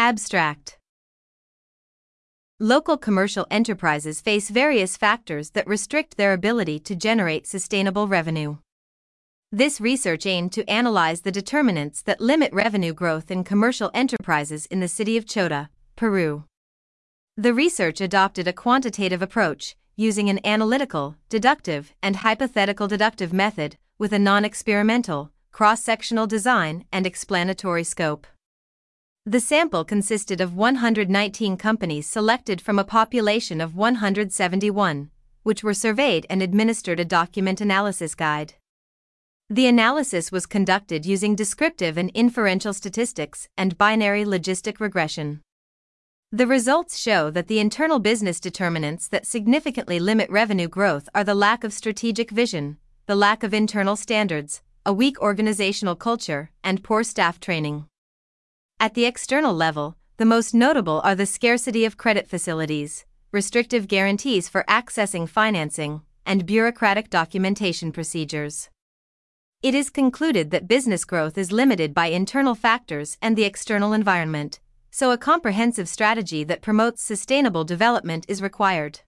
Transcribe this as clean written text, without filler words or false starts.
Abstract. Local commercial enterprises face various factors that restrict their ability to generate sustainable revenue. This research aimed to analyze the determinants that limit revenue growth in commercial enterprises in the city of Chota, Peru. The research adopted a quantitative approach, using an analytical, deductive, and hypothetical deductive method, with a non-experimental, cross-sectional design and explanatory scope. The sample consisted of 119 companies selected from a population of 171, which were surveyed and administered a document analysis guide. The analysis was conducted using descriptive and inferential statistics and binary logistic regression. The results show that the internal business determinants that significantly limit revenue growth are the lack of strategic vision, the lack of internal standards, a weak organizational culture, and poor staff training. At the external level, the most notable are the scarcity of credit facilities, restrictive guarantees for accessing financing, and bureaucratic documentation procedures. It is concluded that business growth is limited by internal factors and the external environment, so a comprehensive strategy that promotes sustainable development is required.